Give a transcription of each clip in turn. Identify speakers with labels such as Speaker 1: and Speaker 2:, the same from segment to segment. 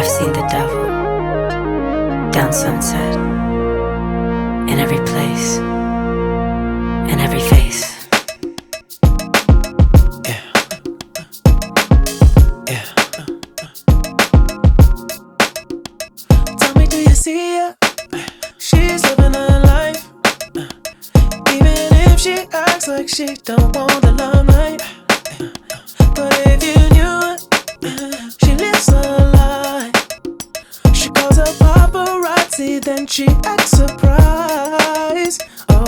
Speaker 1: I've seen the devil down Sunset, in every place, in every face.
Speaker 2: Yeah. Yeah. Tell me, do you see her? She's living her life. Even if she acts like she don't want the limelight. But if you knew it, she lives her life. She calls her paparazzi, then she acts surprised.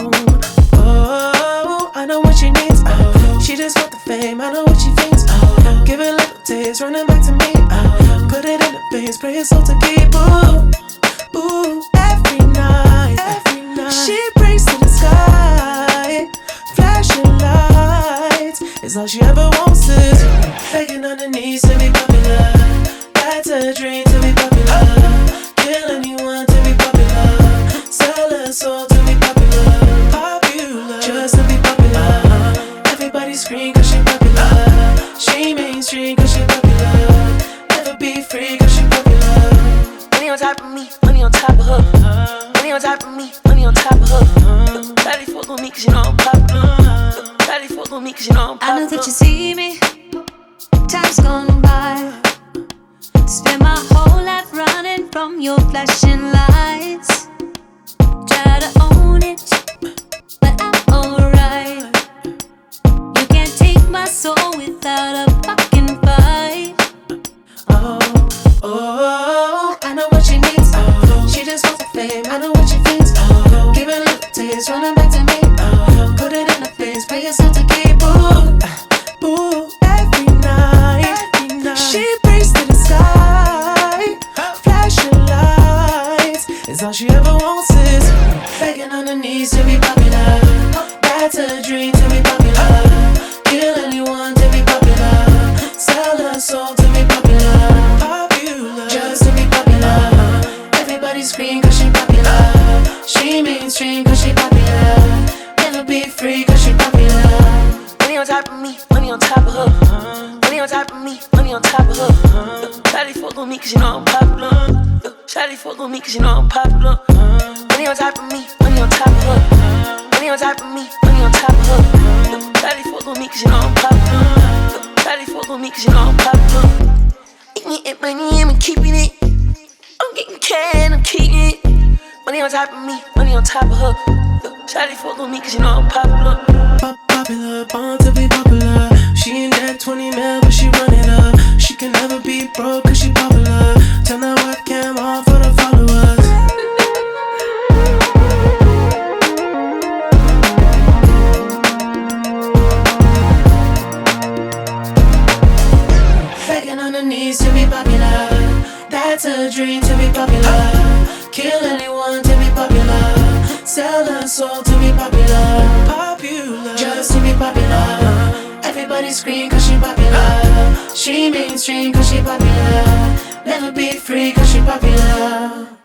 Speaker 2: Oh, I know what she needs. She just want the fame, I know what she thinks. Give it a little taste, running back to me. Put it in the veins, pray it's all to keep. Ooh, every night. She prays to the sky. Flashing lights is all she ever wants is begging on her knees to be popular. That's a dream to be popular. Kill anyone to be popular. Sell her soul to be popular. Popular, just to be popular. Everybody scream cause she popular. She mainstream cause she popular. Never be free cause she popular. Money on top of me, money on top of her. Money on top of me, money on top of her. Daddy fuck on me cause you know I'm popular. Daddy fuck on me cause you know I'm popular.
Speaker 3: I know that you see me, time's gone by. Spend my whole life running from your flashing lights. Try to own it, but I'm alright. You can't take my soul without a fucking fight.
Speaker 2: Oh, I know what she needs. She just wants the fame, I know what she thinks. Give it a little taste, running back to me. Put it in the face, pay yourself to keep. Ooh, every night. She prays to the sky. Flashing lights is all she ever wants is begging on her knees to be popular. That's a dream to be popular. Kill anyone to be popular. Sell her soul to be popular. Popular, just to be popular. Everybody scream cause she popular. She mainstream cause she popular. Never be free cause she popular. Money on top of me, money on top of her. Money on top of me, money on top of her. Shawty fuck on me cause you know I'm popular. Shawty fuck on me cause you know I'm popular. Money on top of me, money on top of her. Money on top of me, money on top of her. Shawty fuck on me cause you know I'm popular. Shawty fuck on me cause you know I'm popular. Eating money and I'm keeping it. I'm getting cash, I'm keeping it. Money on top of me, money on top of her. Shawty fuck on me cause you know I'm popular. Popular, born to be popular. She ain't that 20 mil, but she run it up. She can never be broke cause she popular. Turn that webcam on for the followers. Begging on her knees to be popular. That's a dream to be popular. Kill anyone to be popular. Sell her soul to be popular. Popular, just to be popular. Everybody scream cause she popular. She mainstream cause she popular. Never be free cause she popular.